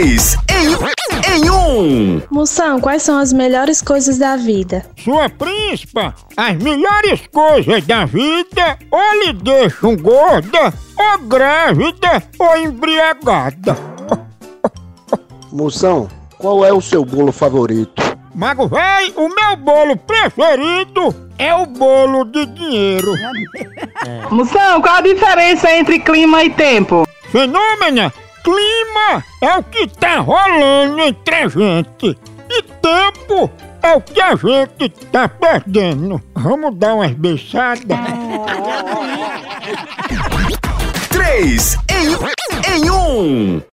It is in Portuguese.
Três em um. Moção, quais são as melhores coisas da vida? Sua príncipa, as melhores coisas da vida ou lhe deixam gorda, ou grávida, ou embriagada. Moção, qual é o seu bolo favorito? Mago véi, o meu bolo preferido é o bolo de dinheiro. Moção, qual a diferença entre clima e tempo? Fenômena, clima é o que tá rolando entre a gente. E tempo é o que a gente tá perdendo. Vamos dar umas beijadas? Três em um.